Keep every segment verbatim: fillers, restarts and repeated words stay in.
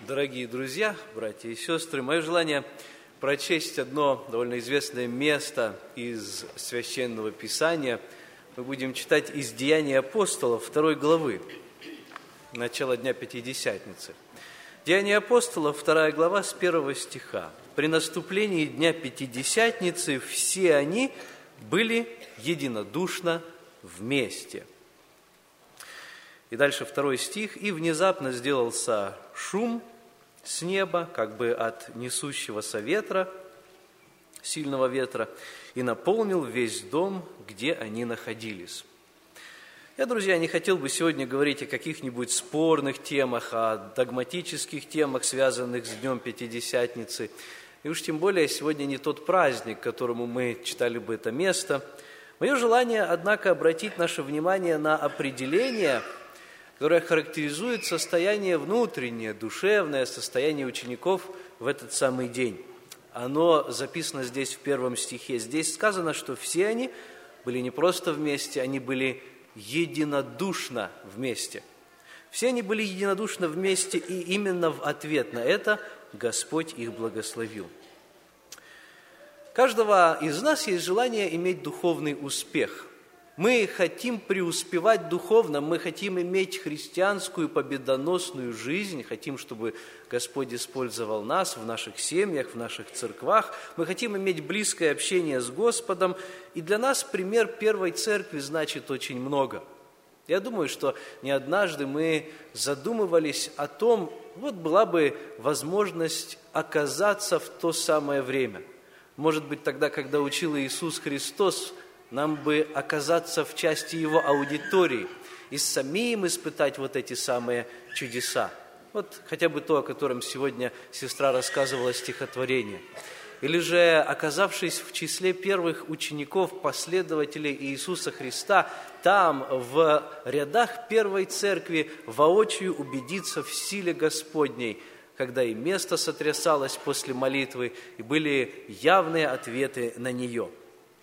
Дорогие друзья, братья и сестры, мое желание прочесть одно довольно известное место из Священного Писания. Мы будем читать из Деяний апостолов второй главы, начало Дня Пятидесятницы. Деяния апостолов, вторая глава, с первого стиха. «При наступлении Дня Пятидесятницы все они были единодушно вместе». И дальше второй стих. «И внезапно сделался шум с неба, как бы от несущегося ветра, сильного ветра, и наполнил весь дом, где они находились». Я, друзья, не хотел бы сегодня говорить о каких-нибудь спорных темах, о догматических темах, связанных с Днем Пятидесятницы. И уж тем более сегодня не тот праздник, которому мы читали бы это место. Мое желание, однако, обратить наше внимание на определение, которое характеризует состояние внутреннее, душевное состояние учеников в этот самый день. Оно записано здесь в первом стихе. Здесь сказано, что все они были не просто вместе, они были единодушно вместе. Все они были единодушно вместе, и именно в ответ на это Господь их благословил. У каждого из нас есть желание иметь духовный успех. Мы хотим преуспевать духовно, мы хотим иметь христианскую победоносную жизнь, хотим, чтобы Господь использовал нас в наших семьях, в наших церквах. Мы хотим иметь близкое общение с Господом, и для нас пример первой церкви значит очень много. Я думаю, что не однажды мы задумывались о том, вот была бы возможность оказаться в то самое время. Может быть, тогда, когда учил Иисус Христос, нам бы оказаться в части Его аудитории и самим испытать вот эти самые чудеса. Вот хотя бы то, о котором сегодня сестра рассказывала стихотворение. Или же, оказавшись в числе первых учеников, последователей Иисуса Христа, там, в рядах первой церкви, воочию убедиться в силе Господней, когда и место сотрясалось после молитвы, и были явные ответы на нее.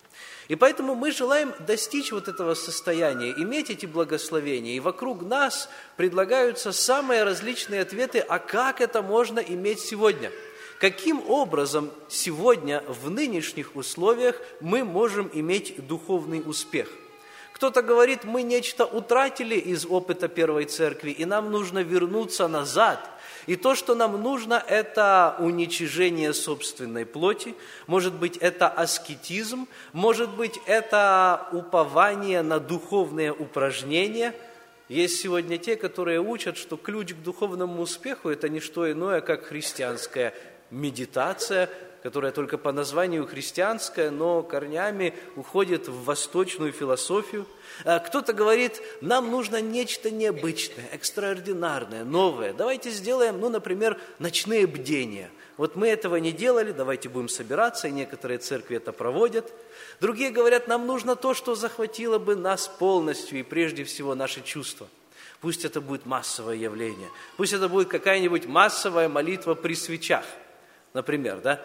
И поэтому мы желаем достичь вот этого состояния, иметь эти благословения. И вокруг нас предлагаются самые различные ответы, а как это можно иметь сегодня? Каким образом сегодня в нынешних условиях мы можем иметь духовный успех? Кто-то говорит, мы нечто утратили из опыта первой церкви, и нам нужно вернуться назад. И то, что нам нужно, это уничижение собственной плоти, может быть, это аскетизм, может быть, это упование на духовные упражнения. Есть сегодня те, которые учат, что ключ к духовному успеху – это не что иное, как христианская медитация, которая только по названию христианская, но корнями уходит в восточную философию. Кто-то говорит, нам нужно нечто необычное, экстраординарное, новое. Давайте сделаем, ну, например, ночные бдения. Вот мы этого не делали, давайте будем собираться, и некоторые церкви это проводят. Другие говорят, нам нужно то, что захватило бы нас полностью, и прежде всего наши чувства. Пусть это будет массовое явление, пусть это будет какая-нибудь массовая молитва при свечах, например, да?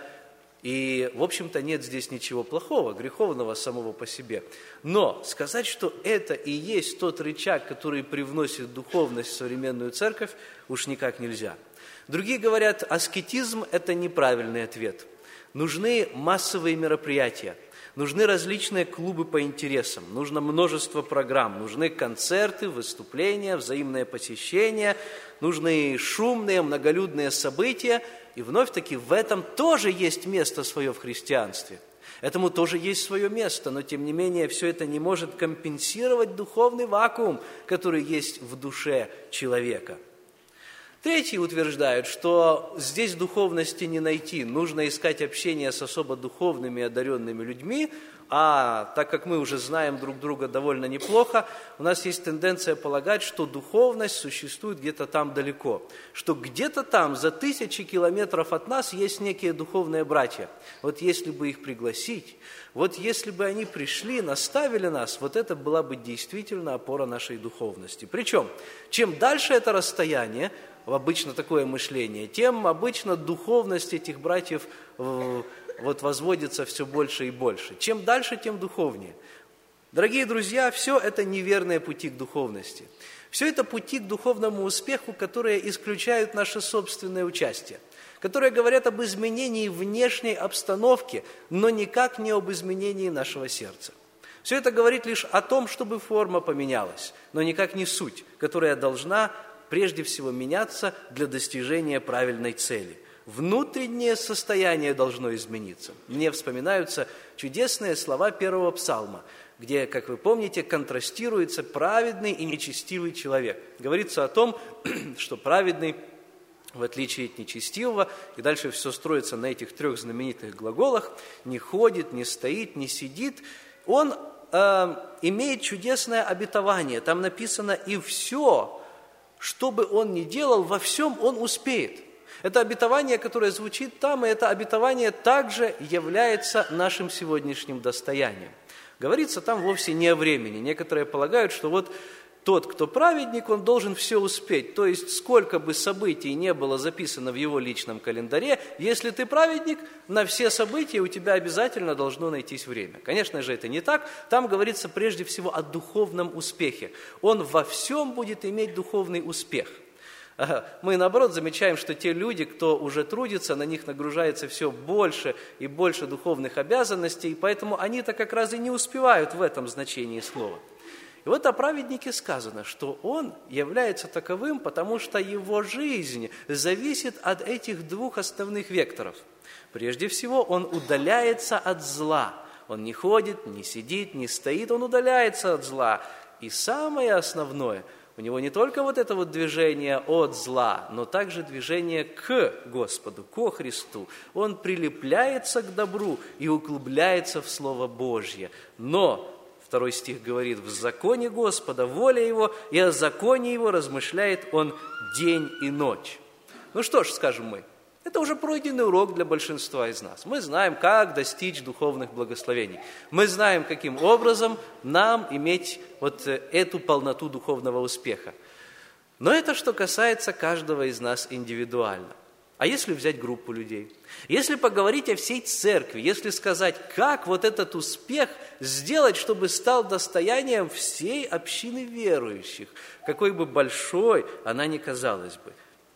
И, в общем-то, нет здесь ничего плохого, греховного самого по себе. Но сказать, что это и есть тот рычаг, который привносит духовность в современную церковь, уж никак нельзя. Другие говорят, аскетизм – это неправильный ответ. Нужны массовые мероприятия, нужны различные клубы по интересам, нужно множество программ, нужны концерты, выступления, взаимное посещение, нужны шумные, многолюдные события. И вновь-таки в этом тоже есть место свое в христианстве. Этому тоже есть свое место, но тем не менее все это не может компенсировать духовный вакуум, который есть в душе человека. Третьи утверждают, что здесь духовности не найти, нужно искать общение с особо духовными и одаренными людьми, а так как мы уже знаем друг друга довольно неплохо, у нас есть тенденция полагать, что духовность существует где-то там далеко, что где-то там, за тысячи километров от нас, есть некие духовные братья. Вот если бы их пригласить, вот если бы они пришли, наставили нас, вот это была бы действительно опора нашей духовности. Причем, чем дальше это расстояние, обычно такое мышление, тем обычно духовность этих братьев вот возводится все больше и больше. Чем дальше, тем духовнее. Дорогие друзья, все это неверные пути к духовности. Все это пути к духовному успеху, которые исключают наше собственное участие, которые говорят об изменении внешней обстановки, но никак не об изменении нашего сердца. Все это говорит лишь о том, чтобы форма поменялась, но никак не суть, которая должна прежде всего меняться для достижения правильной цели. Внутреннее состояние должно измениться. Мне вспоминаются чудесные слова первого псалма, где, как вы помните, контрастируется праведный и нечестивый человек. Говорится о том, что праведный, в отличие от нечестивого, и дальше все строится на этих трех знаменитых глаголах, не ходит, не стоит, не сидит, он э, имеет чудесное обетование. Там написано: «И все, что бы он ни делал, во всем он успеет». Это обетование, которое звучит там, и это обетование также является нашим сегодняшним достоянием. Говорится там вовсе не о времени. Некоторые полагают, что вот тот, кто праведник, он должен все успеть. То есть, сколько бы событий не было записано в его личном календаре, если ты праведник, на все события у тебя обязательно должно найтись время. Конечно же, это не так. Там говорится прежде всего о духовном успехе. Он во всем будет иметь духовный успех. Мы, наоборот, замечаем, что те люди, кто уже трудится, на них нагружается все больше и больше духовных обязанностей, и поэтому они-то как раз и не успевают в этом значении слова. И вот о праведнике сказано, что он является таковым, потому что его жизнь зависит от этих двух основных векторов. Прежде всего, он удаляется от зла. Он не ходит, не сидит, не стоит, он удаляется от зла. И самое основное – у него не только вот это вот движение от зла, но также движение к Господу, ко Христу. Он прилепляется к добру и углубляется в Слово Божье. Но, второй стих говорит, в законе Господа воля Его, и о законе Его размышляет Он день и ночь. Ну что ж, скажем мы, это уже пройденный урок для большинства из нас. Мы знаем, как достичь духовных благословений. Мы знаем, каким образом нам иметь вот эту полноту духовного успеха. Но это что касается каждого из нас индивидуально. А если взять группу людей? Если поговорить о всей церкви, если сказать, как вот этот успех сделать, чтобы стал достоянием всей общины верующих, какой бы большой она ни казалась бы.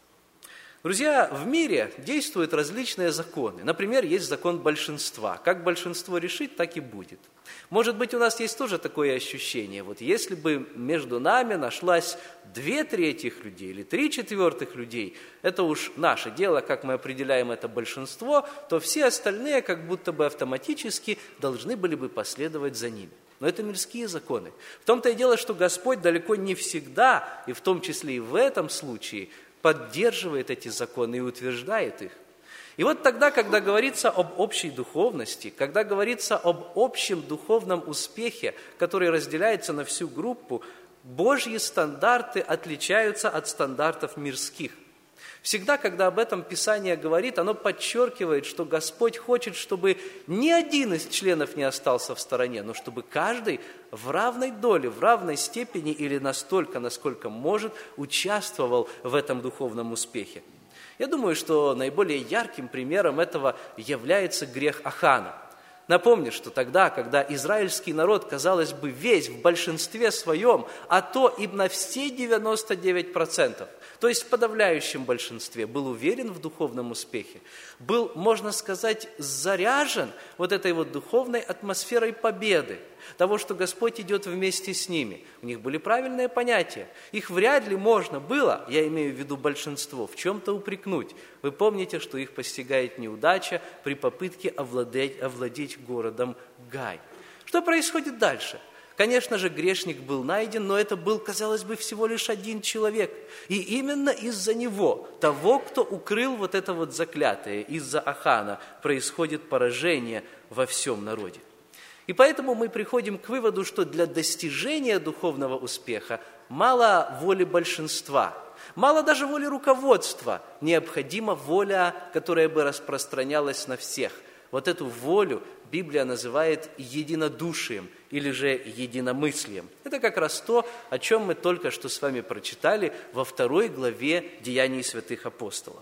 Друзья, в мире действуют различные законы. Например, есть закон большинства. Как большинство решит, так и будет. Может быть, у нас есть тоже такое ощущение. Вот если бы между нами нашлась две трети людей или три четвертых людей, это уж наше дело, как мы определяем это большинство, то все остальные как будто бы автоматически должны были бы последовать за ними. Но это мирские законы. В том-то и дело, что Господь далеко не всегда, и в том числе и в этом случае, поддерживает эти законы и утверждает их. И вот тогда, когда говорится об общей духовности, когда говорится об общем духовном успехе, который разделяется на всю группу, Божьи стандарты отличаются от стандартов мирских. Всегда, когда об этом Писание говорит, оно подчеркивает, что Господь хочет, чтобы ни один из членов не остался в стороне, но чтобы каждый в равной доле, в равной степени или настолько, насколько может, участвовал в этом духовном успехе. Я думаю, что наиболее ярким примером этого является грех Ахана. Напомню, что тогда, когда израильский народ, казалось бы, весь в большинстве своем, а то и на все девяносто девять процентов, то есть в подавляющем большинстве, был уверен в духовном успехе, был, можно сказать, заряжен вот этой вот духовной атмосферой победы, того, что Господь идет вместе с ними. У них были правильные понятия. Их вряд ли можно было, я имею в виду большинство, в чем-то упрекнуть. Вы помните, что их постигает неудача при попытке овладеть, овладеть городом Гай. Что происходит дальше? Конечно же, грешник был найден, но это был, казалось бы, всего лишь один человек. И именно из-за него, того, кто укрыл вот это вот заклятие, из-за Ахана, происходит поражение во всем народе. И поэтому мы приходим к выводу, что для достижения духовного успеха мало воли большинства, мало даже воли руководства, необходима воля, которая бы распространялась на всех. Вот эту волю Библия называет единодушием или же единомыслием. Это как раз то, о чем мы только что с вами прочитали во второй главе Деяний святых апостолов.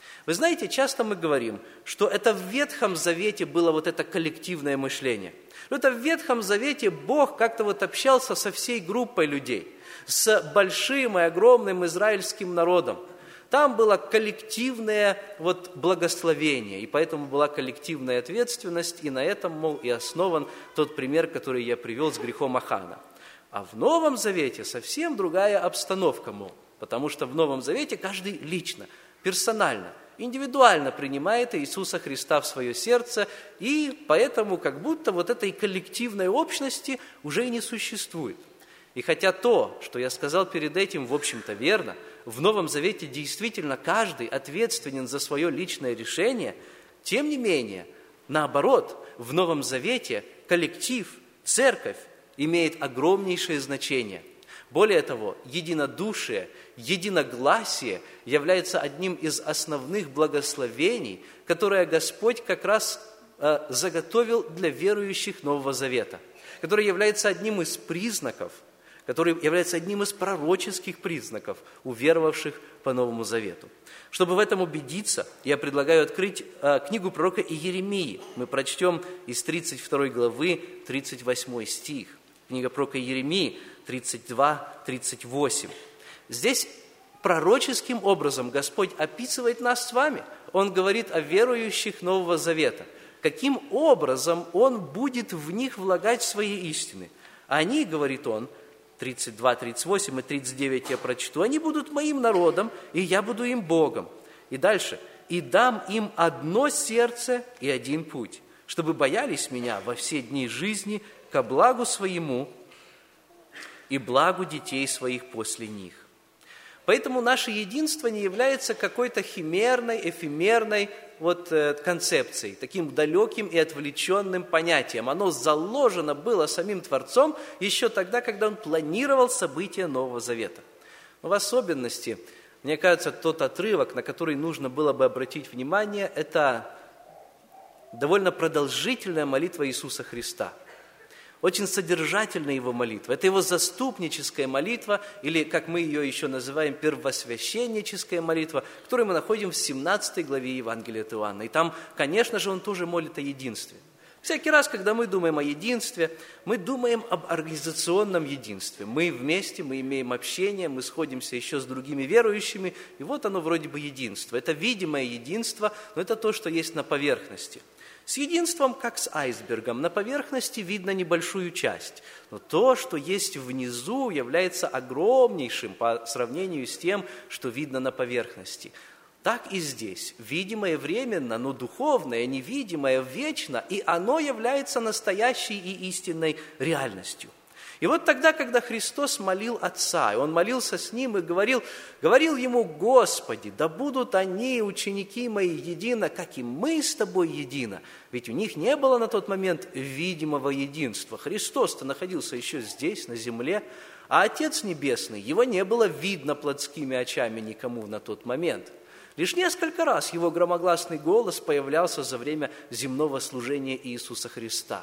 Вы знаете, часто мы говорим, что это в Ветхом Завете было вот это коллективное мышление. Это в Ветхом Завете Бог как-то вот общался со всей группой людей, с большим и огромным израильским народом. Там было коллективное вот благословение, и поэтому была коллективная ответственность, и на этом, мол, и основан тот пример, который я привел с грехом Ахана. А в Новом Завете совсем другая обстановка, мол, потому что в Новом Завете каждый лично, персонально, индивидуально принимает Иисуса Христа в свое сердце, и поэтому как будто вот этой коллективной общности уже и не существует. И хотя то, что я сказал перед этим, в общем-то верно, в Новом Завете действительно каждый ответственен за свое личное решение, тем не менее, наоборот, в Новом Завете коллектив, церковь имеет огромнейшее значение. Более того, единодушие, единогласие является одним из основных благословений, которое Господь как раз э, заготовил для верующих Нового Завета, которое является одним из признаков, который является одним из пророческих признаков уверовавших по Новому Завету. Чтобы в этом убедиться, я предлагаю открыть э, книгу пророка Иеремии. Мы прочтем из тридцать второй главы тридцать восьмой стих. Книга пророка Иеремии тридцать два тридцать восемь. Здесь пророческим образом Господь описывает нас с вами. Он говорит о верующих Нового Завета. Каким образом Он будет в них влагать свои истины? Они, говорит Он, тридцать два тридцать восемь и тридцать девять я прочту, они будут моим народом, и я буду им Богом. И дальше. И дам им одно сердце и один путь, чтобы боялись меня во все дни жизни ко благу своему и благу детей своих после них. Поэтому наше единство не является какой-то химерной, эфемерной вот, э, концепцией, таким далеким и отвлеченным понятием. Оно заложено было самим Творцом еще тогда, когда Он планировал события Нового Завета. Но в особенности, мне кажется, тот отрывок, на который нужно было бы обратить внимание, это довольно продолжительная молитва Иисуса Христа. Очень содержательная Его молитва. Это Его заступническая молитва, или, как мы ее еще называем, первосвященническая молитва, которую мы находим в семнадцатой главе Евангелия от Иоанна. И там, конечно же, Он тоже молит о единстве. Всякий раз, когда мы думаем о единстве, мы думаем об организационном единстве. Мы вместе, мы имеем общение, мы сходимся еще с другими верующими, и вот оно вроде бы единство. Это видимое единство, но это то, что есть на поверхности. С единством, как с айсбергом, на поверхности видно небольшую часть, но то, что есть внизу, является огромнейшим по сравнению с тем, что видно на поверхности. Так и здесь. Видимое временно, но духовное, невидимое вечно, и оно является настоящей и истинной реальностью. И вот тогда, когда Христос молил Отца, и Он молился с Ним и говорил, говорил Ему: «Господи, да будут они, ученики мои, едино, как и мы с Тобой едино». Ведь у них не было на тот момент видимого единства. Христос-то находился еще здесь, на земле, а Отец Небесный, Его не было видно плотскими очами никому на тот момент. Лишь несколько раз Его громогласный голос появлялся за время земного служения Иисуса Христа.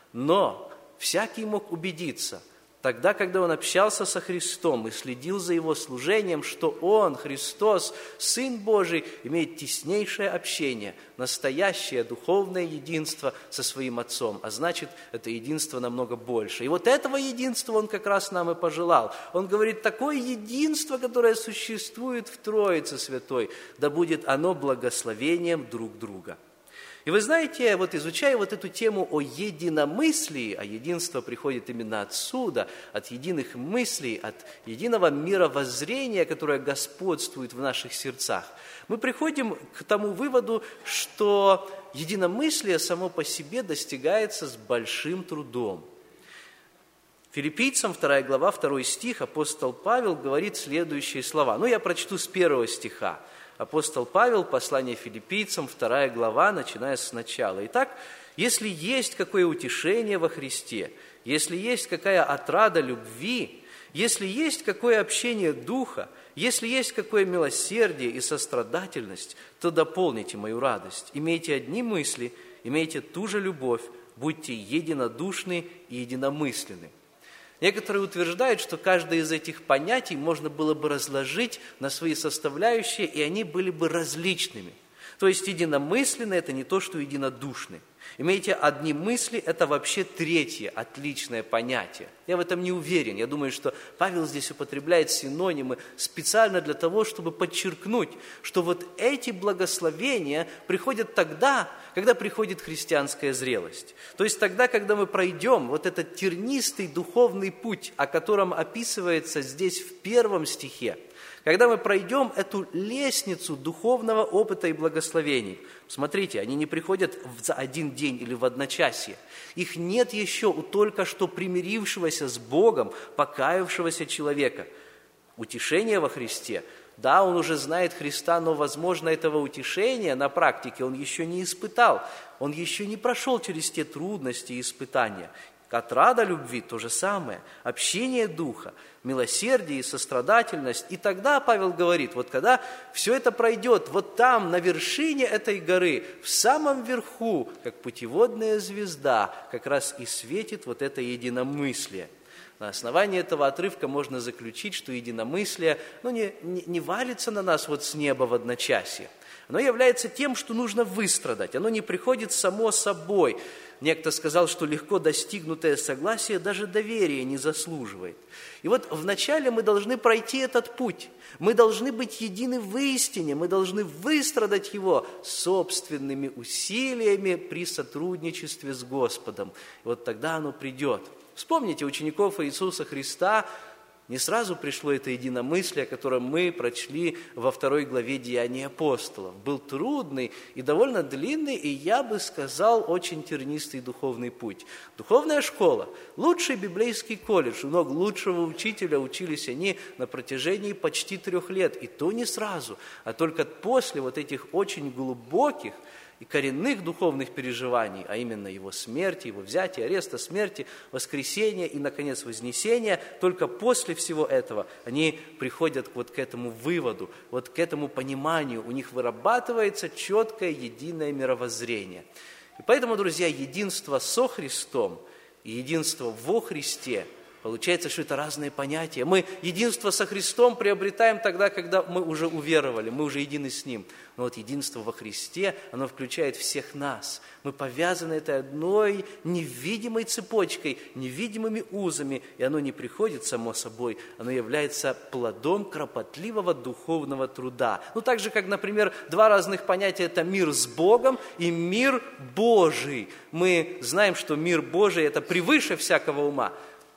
Но всякий мог убедиться, тогда, когда он общался со Христом и следил за Его служением, что Он, Христос, Сын Божий, имеет теснейшее общение, настоящее духовное единство со Своим Отцом, а значит, это единство намного больше. И вот этого единства Он как раз нам и пожелал. Он говорит: такое единство, которое существует в Троице Святой, да будет оно благословением друг друга. И вы знаете, вот изучая вот эту тему о единомыслии, а единство приходит именно отсюда, от единых мыслей, от единого мировоззрения, которое господствует в наших сердцах, мы приходим к тому выводу, что единомыслие само по себе достигается с большим трудом. Филиппийцам, вторая глава, второй стих, апостол Павел говорит следующие слова. Ну, я прочту с первого стиха. Апостол Павел, послание Филиппийцам, вторая глава, начиная с начала. Итак, если есть какое утешение во Христе, если есть какая отрада любви, если есть какое общение духа, если есть какое милосердие и сострадательность, то дополните мою радость. Имейте одни мысли, имейте ту же любовь, будьте единодушны и единомысленны. Некоторые утверждают, что каждое из этих понятий можно было бы разложить на свои составляющие, и они были бы различными. То есть единомысленный – это не то, что единодушный. Имейте, одни мысли – это вообще третье отличное понятие. Я в этом не уверен. Я думаю, что Павел здесь употребляет синонимы специально для того, чтобы подчеркнуть, что вот эти благословения приходят тогда, когда приходит христианская зрелость. То есть тогда, когда мы пройдем вот этот тернистый духовный путь, о котором описывается здесь в первом стихе, когда мы пройдем эту лестницу духовного опыта и благословений. Смотрите, они не приходят за один день или в одночасье. Их нет еще у только что примирившегося с Богом, покаявшегося человека. Утешение во Христе. Да, он уже знает Христа, но, возможно, этого утешения на практике он еще не испытал. Он еще не прошел через те трудности и испытания. Отрада любви – то же самое, общение Духа, милосердие и сострадательность. И тогда Павел говорит, вот когда все это пройдет, вот там, на вершине этой горы, в самом верху, как путеводная звезда, как раз и светит вот это единомыслие. На основании этого отрывка можно заключить, что единомыслие ну, не, не, не валится на нас вот с неба в одночасье. Оно является тем, что нужно выстрадать, оно не приходит само собой. Некто сказал, что легко достигнутое согласие даже доверия не заслуживает. И вот вначале мы должны пройти этот путь. Мы должны быть едины в истине, мы должны выстрадать его собственными усилиями при сотрудничестве с Господом. И вот тогда оно придет. Вспомните учеников Иисуса Христа. Не сразу пришло это единомыслие, о котором мы прочли во второй главе Деяний апостолов. Был трудный и довольно длинный, и, я бы сказал, очень тернистый духовный путь. Духовная школа, лучший библейский колледж, у ног лучшего учителя учились они на протяжении почти трех лет, и то не сразу, а только после вот этих очень глубоких и коренных духовных переживаний, а именно его смерти, его взятия, ареста, смерти, воскресения и, наконец, вознесения, только после всего этого они приходят вот к этому выводу, вот к этому пониманию, у них вырабатывается четкое единое мировоззрение. И поэтому, друзья, единство со Христом и единство во Христе, получается, что это разные понятия. Мы единство со Христом приобретаем тогда, когда мы уже уверовали, мы уже едины с Ним. Но вот единство во Христе, оно включает всех нас. Мы повязаны этой одной невидимой цепочкой, невидимыми узами, и оно не приходит само собой, оно является плодом кропотливого духовного труда. Ну, так же, как, например, два разных понятия – это мир с Богом и мир Божий. Мы знаем, что мир Божий – это превыше всякого ума.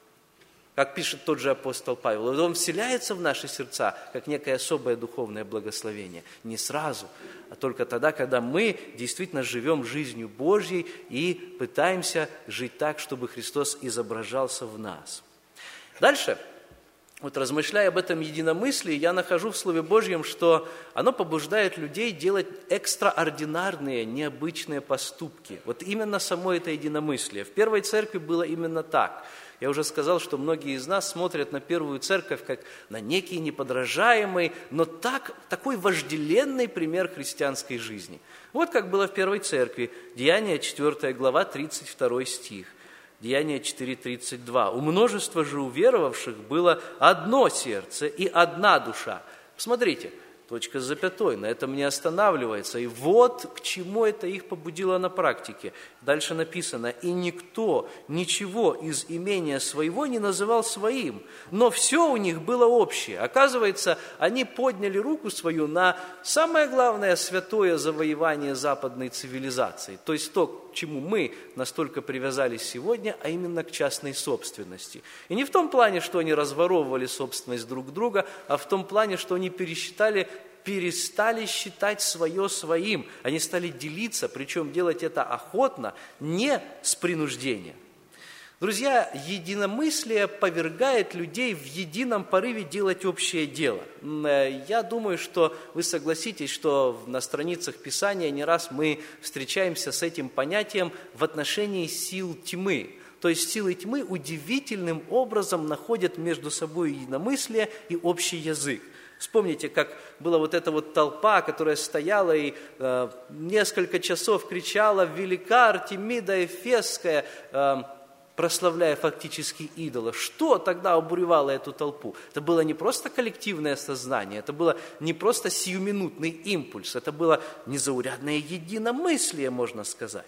Как пишет тот же апостол Павел, он вселяется в наши сердца, как некое особое духовное благословение. Не сразу, а только тогда, когда мы действительно живем жизнью Божьей и пытаемся жить так, чтобы Христос изображался в нас. Дальше, вот размышляя об этом единомыслии, я нахожу в Слове Божьем, что оно побуждает людей делать экстраординарные, необычные поступки. Вот именно само это единомыслие. В первой церкви было именно так. Я уже сказал, что многие из нас смотрят на первую церковь как на некий неподражаемый, но так, такой вожделенный пример христианской жизни. Вот как было в первой церкви. Деяния четвёртая глава, тридцать второй стих. Деяния четыре тридцать два. «У множества же уверовавших было одно сердце и одна душа». Посмотрите, точка с запятой, на этом не останавливается. И вот к чему это их побудило на практике. Дальше написано, «И никто ничего из имения своего не называл своим, но все у них было общее». Оказывается, они подняли руку свою на самое главное святое завоевание западной цивилизации, то есть то, к чему мы настолько привязались сегодня, а именно к частной собственности. И не в том плане, что они разворовывали собственность друг друга, а в том плане, что они пересчитали перестали считать свое своим. Они стали делиться, причем делать это охотно, не с принуждением. Друзья, единомыслие повергает людей в едином порыве делать общее дело. Я думаю, что вы согласитесь, что на страницах Писания не раз мы встречаемся с этим понятием в отношении сил тьмы. То есть силы тьмы удивительным образом находят между собой единомыслие и общий язык. Вспомните, как была вот эта вот толпа, которая стояла и э, несколько часов кричала «Велика Артемида Эфесская!» э, прославляя фактически идола. Что тогда обуревало эту толпу? Это было не просто коллективное сознание, это было не просто сиюминутный импульс, это было незаурядное единомыслие, можно сказать.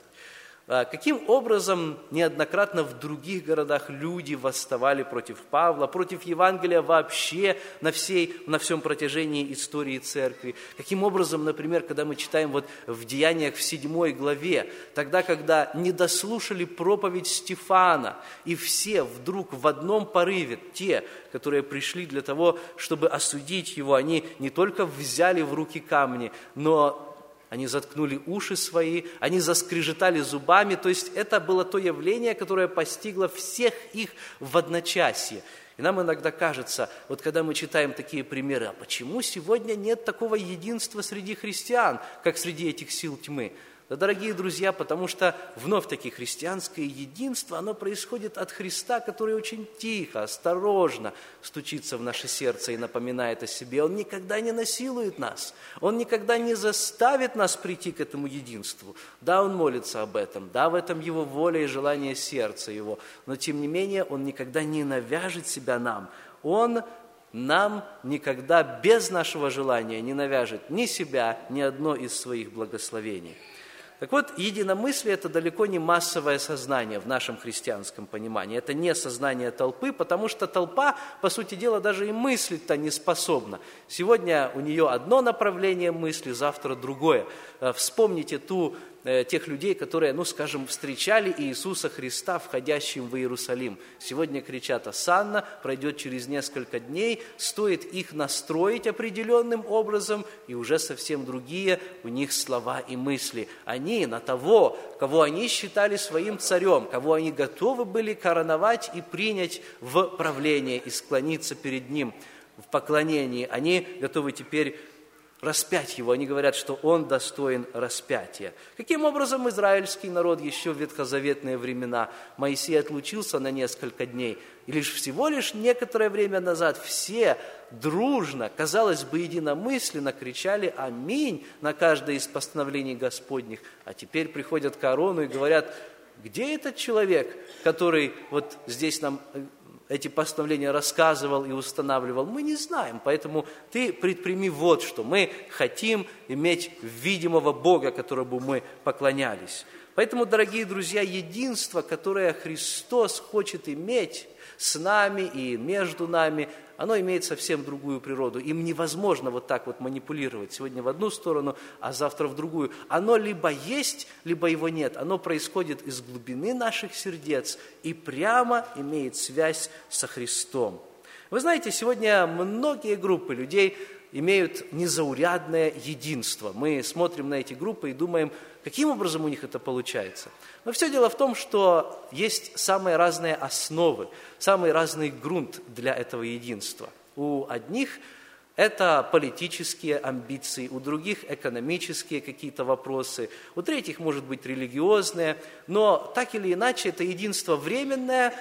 Каким образом неоднократно в других городах люди восставали против Павла, против Евангелия вообще на, всей, на всем протяжении истории церкви? Каким образом, например, когда мы читаем вот в Деяниях в седьмой главе, тогда, когда не дослушали проповедь Стефана, и все вдруг в одном порыве, те, которые пришли для того, чтобы осудить его, они не только взяли в руки камни, но они заткнули уши свои, они заскрежетали зубами. То есть это было то явление, которое постигло всех их в одночасье. И нам иногда кажется, вот когда мы читаем такие примеры, а почему сегодня нет такого единства среди христиан, как среди этих сил тьмы? Да, дорогие друзья, потому что вновь-таки христианское единство, оно происходит от Христа, который очень тихо, осторожно стучится в наше сердце и напоминает о себе. Он никогда не насилует нас, Он никогда не заставит нас прийти к этому единству. Да, Он молится об этом, да, в этом Его воля и желание сердца Его, но тем не менее Он никогда не навяжет себя нам. Он нам никогда без нашего желания не навяжет ни себя, ни одно из своих благословений. Так вот, единомыслие – это далеко не массовое сознание в нашем христианском понимании. Это не сознание толпы, потому что толпа, по сути дела, даже и мыслить-то не способна. Сегодня у нее одно направление мысли, завтра другое. Вспомните ту, тех людей, которые, ну, скажем, встречали Иисуса Христа, входящим в Иерусалим. Сегодня кричат «Осанна», пройдет через несколько дней, стоит их настроить определенным образом, и уже совсем другие у них слова и мысли. Они на того, кого они считали своим царем, кого они готовы были короновать и принять в правление и склониться перед ним в поклонении, они готовы теперь распять его. Они говорят, что он достоин распятия. Каким образом израильский народ еще в ветхозаветные времена? Моисей отлучился на несколько дней, и лишь всего лишь некоторое время назад все дружно, казалось бы, единомысленно кричали «Аминь» на каждое из постановлений Господних. А теперь приходят к Аарону и говорят: где этот человек, который вот здесь нам эти постановления рассказывал и устанавливал? Мы не знаем, поэтому ты предприми вот что. Мы хотим иметь видимого Бога, которому мы поклонялись. Поэтому, дорогие друзья, единство, которое Христос хочет иметь с нами и между нами, оно имеет совсем другую природу. Им невозможно вот так вот манипулировать сегодня в одну сторону, а завтра в другую. Оно либо есть, либо его нет. Оно происходит из глубины наших сердец и прямо имеет связь со Христом. Вы знаете, сегодня многие группы людей имеют незаурядное единство. Мы смотрим на эти группы и думаем, каким образом у них это получается. Но все дело в том, что есть самые разные основы, самый разный грунт для этого единства. У одних это политические амбиции, у других экономические какие-то вопросы, у третьих, может быть, религиозные, но так или иначе это единство временное,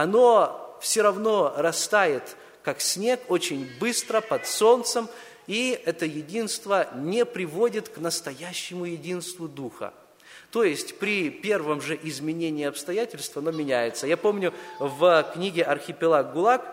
оно все равно растает, как снег, очень быстро, под солнцем, и это единство не приводит к настоящему единству Духа. То есть при первом же изменении обстоятельств оно меняется. Я помню, в книге «Архипелаг ГУЛАГ»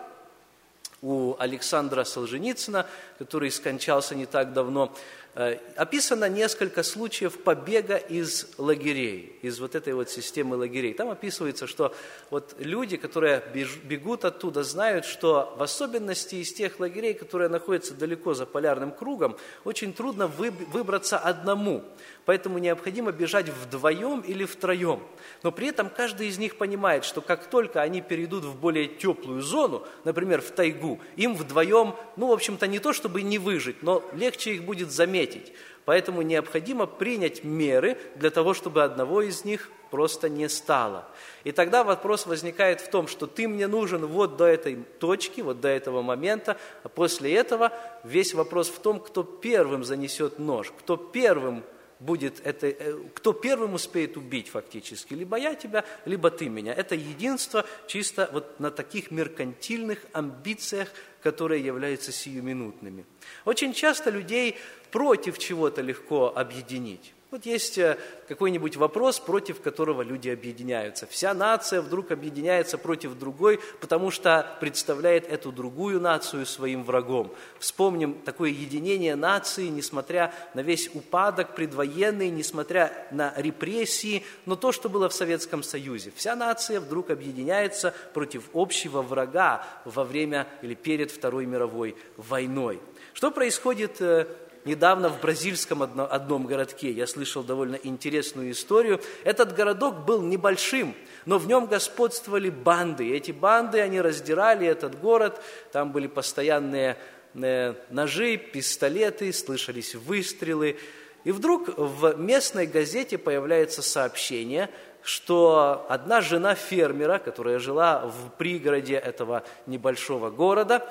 у Александра Солженицына, который скончался не так давно, описано несколько случаев побега из лагерей, из вот этой вот системы лагерей. Там описывается, что вот люди, которые бегут оттуда, знают, что в особенности из тех лагерей, которые находятся далеко за полярным кругом, очень трудно выбраться одному. Поэтому необходимо бежать вдвоем или втроем. Но при этом каждый из них понимает, что как только они перейдут в более теплую зону, например, в тайгу, им вдвоем, ну, в общем-то, не то чтобы не выжить, но легче их будет заметить. Поэтому необходимо принять меры для того, чтобы одного из них просто не стало. И тогда вопрос возникает в том, что ты мне нужен вот до этой точки, вот до этого момента, а после этого весь вопрос в том, кто первым занесет нож, кто первым будет это, кто первым успеет убить фактически, либо я тебя, либо ты меня. Это единство чисто вот на таких меркантильных амбициях, которые являются сиюминутными. Очень часто людей против чего-то легко объединить. Вот есть какой-нибудь вопрос, против которого люди объединяются. Вся нация вдруг объединяется против другой, потому что представляет эту другую нацию своим врагом. Вспомним такое единение нации, несмотря на весь упадок предвоенный, несмотря на репрессии, но то, что было в Советском Союзе. Вся нация вдруг объединяется против общего врага во время или перед Второй мировой войной. Что происходит недавно в бразильском одно, одном городке? Я слышал довольно интересную историю. Этот городок был небольшим, но в нем господствовали банды. И эти банды, они раздирали этот город, там были постоянные э, ножи, пистолеты, слышались выстрелы. И вдруг в местной газете появляется сообщение, что одна жена фермера, которая жила в пригороде этого небольшого города,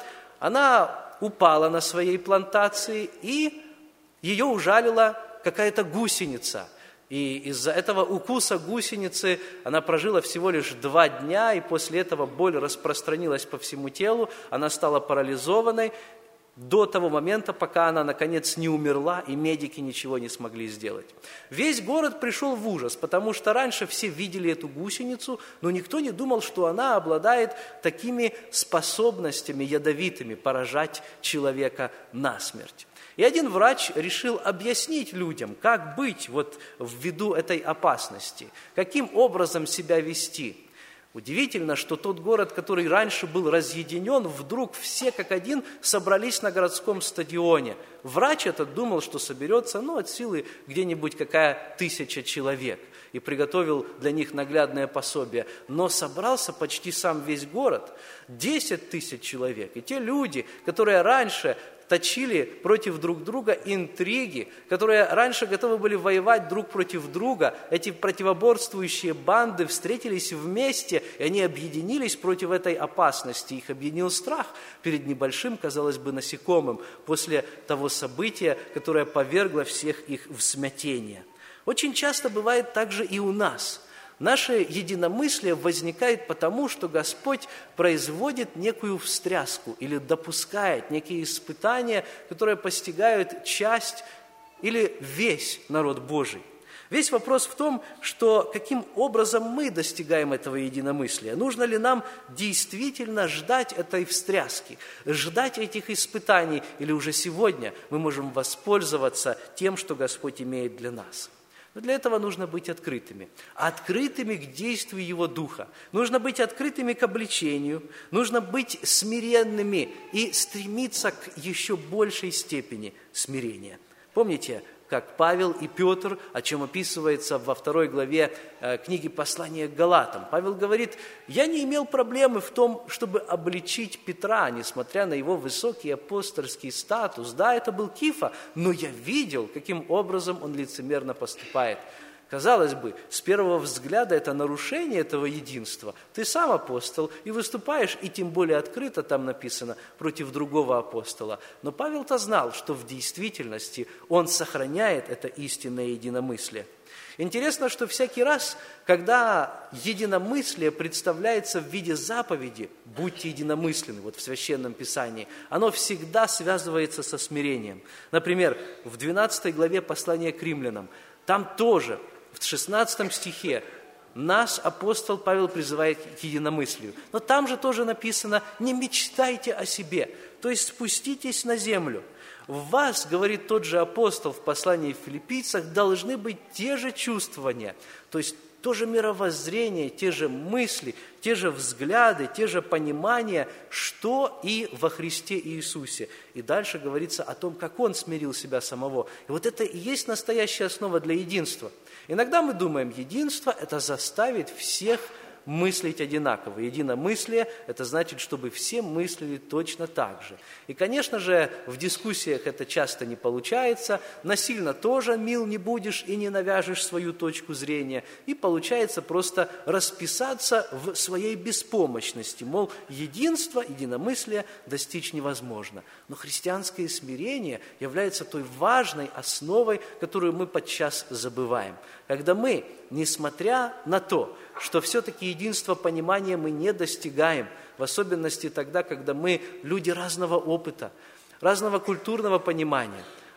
она упала на своей плантации, и ее ужалила какая-то гусеница. И из-за этого укуса гусеницы она прожила всего лишь два дня, и после этого боль распространилась по всему телу, она стала парализованной до того момента, пока она, наконец, не умерла, и медики ничего не смогли сделать. Весь город пришел в ужас, потому что раньше все видели эту гусеницу, но никто не думал, что она обладает такими способностями ядовитыми поражать человека насмерть. И один врач решил объяснить людям, как быть вот ввиду этой опасности, каким образом себя вести. Удивительно, что тот город, который раньше был разъединен, вдруг все как один собрались на городском стадионе. Врач этот думал, что соберется, ну, от силы где-нибудь какая тысяча человек, и приготовил для них наглядное пособие. Но собрался почти сам весь город, десять тысяч человек. И те люди, которые раньше точили против друг друга интриги, которые раньше готовы были воевать друг против друга, эти противоборствующие банды встретились вместе, и они объединились против этой опасности. Их объединил страх перед небольшим, казалось бы, насекомым после того события, которое повергло всех их в смятение. Очень часто бывает также и у нас. Наше единомыслие возникает потому, что Господь производит некую встряску или допускает некие испытания, которые постигают часть или весь народ Божий. Весь вопрос в том, что каким образом мы достигаем этого единомыслия. Нужно ли нам действительно ждать этой встряски, ждать этих испытаний, или уже сегодня мы можем воспользоваться тем, что Господь имеет для нас. Но для этого нужно быть открытыми. Открытыми к действию Его Духа. Нужно быть открытыми к обличению. Нужно быть смиренными и стремиться к еще большей степени смирения. Помните, как Павел и Петр, о чем описывается во второй главе книги «Послания к Галатам». Павел говорит: «Я не имел проблемы в том, чтобы обличить Петра, несмотря на его высокий апостольский статус. Да, это был Кифа, но я видел, каким образом он лицемерно поступает». Казалось бы, с первого взгляда это нарушение этого единства. Ты сам апостол и выступаешь, и тем более открыто там написано, против другого апостола. Но Павел-то знал, что в действительности он сохраняет это истинное единомыслие. Интересно, что всякий раз, когда единомыслие представляется в виде заповеди, будьте единомысленны, вот в Священном Писании, оно всегда связывается со смирением. Например, в двенадцатой главе послания к римлянам, там тоже, в шестнадцатом стихе, нас апостол Павел призывает к единомыслию. Но там же тоже написано: «Не мечтайте о себе», то есть спуститесь на землю. В вас, говорит тот же апостол в послании к Филиппийцам, должны быть те же чувствования, то есть то же мировоззрение, те же мысли, те же взгляды, те же понимания, что и во Христе Иисусе. И дальше говорится о том, как Он смирил себя самого. И вот это и есть настоящая основа для единства. Иногда мы думаем, единство – это заставить всех мыслить одинаково. Единомыслие – это значит, чтобы все мыслили точно так же. И, конечно же, в дискуссиях это часто не получается. Насильно тоже мил не будешь и не навяжешь свою точку зрения. И получается просто расписаться в своей беспомощности. Мол, единство, единомыслие достичь невозможно. Но христианское смирение является той важной основой, которую мы подчас забываем. Когда мы, несмотря на то, что все-таки единство понимания мы не достигаем, в особенности тогда, когда мы люди разного опыта, разного культурного понимания,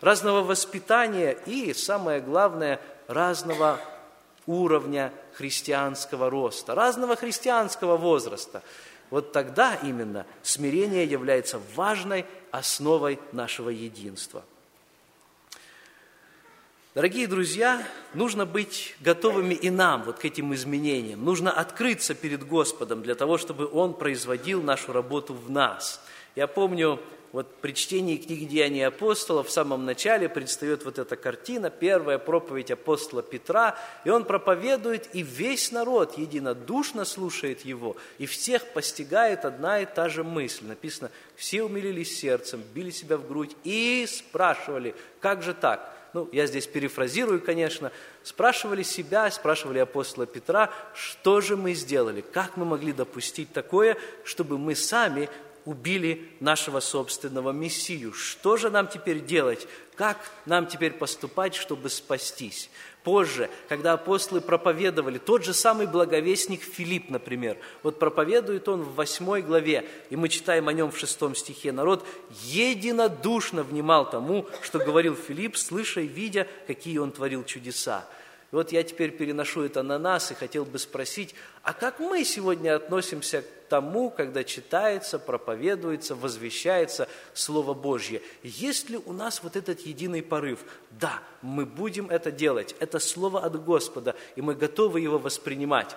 разного воспитания и, самое главное, разного уровня христианского роста, разного христианского возраста. Вот тогда именно смирение является важной основой нашего единства. Дорогие друзья, нужно быть готовыми и нам вот к этим изменениям. Нужно открыться перед Господом для того, чтобы Он производил нашу работу в нас. Я помню, вот при чтении книги «Деяний апостолов» в самом начале предстает вот эта картина, первая проповедь апостола Петра, и он проповедует, и весь народ единодушно слушает его, и всех постигает одна и та же мысль. Написано, все умилились сердцем, били себя в грудь и спрашивали, как же так? Ну, я здесь перефразирую, конечно, спрашивали себя, спрашивали апостола Петра, что же мы сделали, как мы могли допустить такое, чтобы мы сами убили нашего собственного Мессию. Что же нам теперь делать? Как нам теперь поступать, чтобы спастись? Позже, когда апостолы проповедовали, тот же самый благовестник Филипп, например, вот проповедует он в восьмой главе, и мы читаем о нем в шестом стихе. Народ единодушно внимал тому, что говорил Филипп, слыша и видя, какие он творил чудеса. И вот я теперь переношу это на нас и хотел бы спросить, а как мы сегодня относимся к тому, когда читается, проповедуется, возвещается Слово Божье? Есть ли у нас вот этот единый порыв? Да, мы будем это делать. Это Слово от Господа, и мы готовы его воспринимать.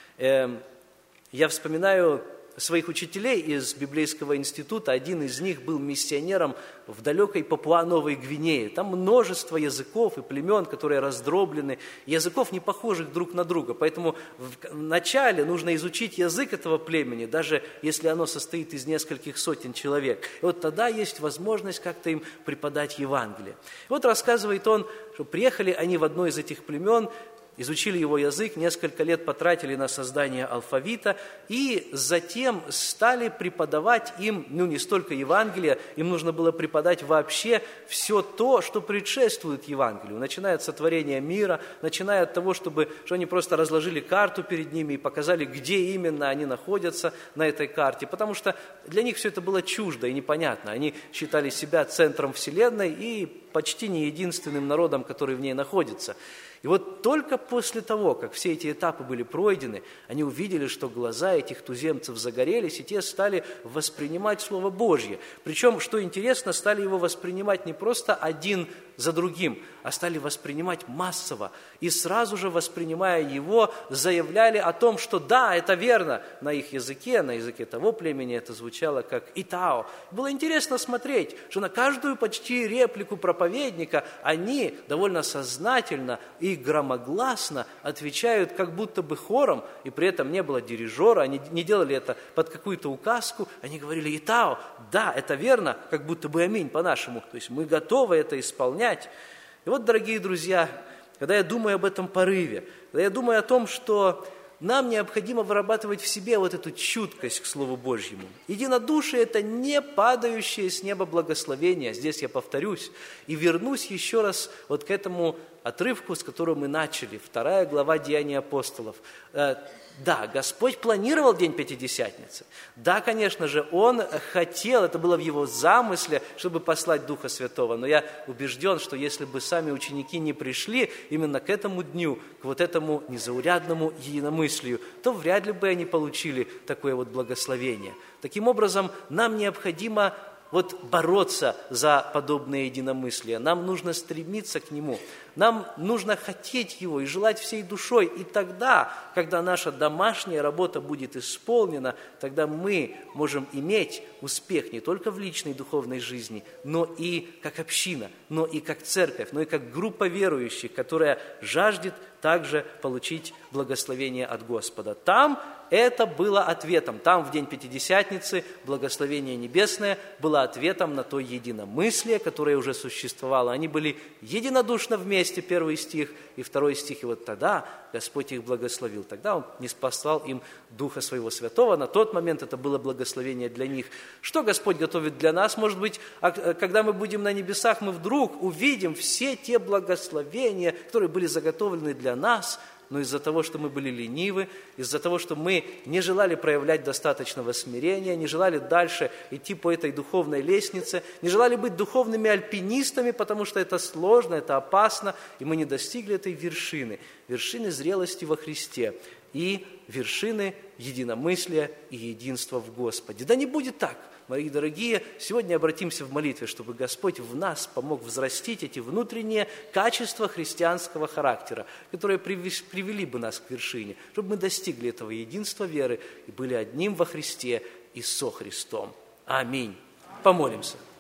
Я вспоминаю своих учителей из библейского института. Один из них был миссионером в далекой Папуа-Новой Гвинее. Там множество языков и племен, которые раздроблены, языков не похожих друг на друга. Поэтому вначале нужно изучить язык этого племени, даже если оно состоит из нескольких сотен человек. И вот тогда есть возможность как-то им преподать Евангелие. И вот рассказывает он, что приехали они в одно из этих племен, изучили его язык, несколько лет потратили на создание алфавита и затем стали преподавать им, ну не столько Евангелие, им нужно было преподать вообще все то, что предшествует Евангелию, начиная от сотворения мира, начиная от того, чтобы, что они просто разложили карту перед ними и показали, где именно они находятся на этой карте, потому что для них все это было чуждо и непонятно. Они считали себя центром Вселенной и почти не единственным народом, который в ней находится. И вот только после того, как все эти этапы были пройдены, они увидели, что глаза этих туземцев загорелись, и те стали воспринимать Слово Божье. Причем, что интересно, стали его воспринимать не просто один за другим, а стали воспринимать массово. И сразу же, воспринимая его, заявляли о том, что да, это верно. На их языке, на языке того племени это звучало как «итао». Было интересно смотреть, что на каждую почти реплику проповедника они довольно сознательно и громогласно отвечают как будто бы хором, и при этом не было дирижера, они не делали это под какую-то указку, они говорили «итао», да, это верно, как будто бы аминь по-нашему, то есть мы готовы это исполнять. И вот, дорогие друзья, когда я думаю об этом порыве, когда я думаю о том, что нам необходимо вырабатывать в себе вот эту чуткость к Слову Божьему. Единодушие – это не падающее с неба благословение. Здесь я повторюсь и вернусь еще раз вот к этому отрывку, с которого мы начали. Вторая глава Деяний апостолов. Да, Господь планировал день Пятидесятницы. Да, конечно же, Он хотел, это было в Его замысле, чтобы послать Духа Святого. Но я убежден, что если бы сами ученики не пришли именно к этому дню, к вот этому незаурядному единомыслию, то вряд ли бы они получили такое вот благословение. Таким образом, нам необходимо вот бороться за подобное единомыслие. Нам нужно стремиться к нему. Нам нужно хотеть его и желать всей душой. И тогда, когда наша домашняя работа будет исполнена, тогда мы можем иметь успех не только в личной духовной жизни, но и как община, но и как церковь, но и как группа верующих, которая жаждет также получить благословение от Господа. Там это было ответом. Там в день Пятидесятницы благословение небесное было ответом на то единомыслие, которое уже существовало. Они были единодушно вместе, первый стих и второй стих. И вот тогда Господь их благословил. Тогда Он ниспослал им Духа Своего Святого. На тот момент это было благословение для них. Что Господь готовит для нас? Может быть, когда мы будем на небесах, мы вдруг увидим все те благословения, которые были заготовлены для нас. но из-за того, что мы были ленивы, из-за того, что мы не желали проявлять достаточного смирения, не желали дальше идти по этой духовной лестнице, не желали быть духовными альпинистами, потому что это сложно, это опасно, и мы не достигли этой вершины, вершины зрелости во Христе и вершины единомыслия и единства в Господе. Да не будет так, мои дорогие, сегодня обратимся в молитве, чтобы Господь в нас помог взрастить эти внутренние качества христианского характера, которые привели бы нас к вершине, чтобы мы достигли этого единства веры и были одним во Христе и со Христом. Аминь. Помолимся.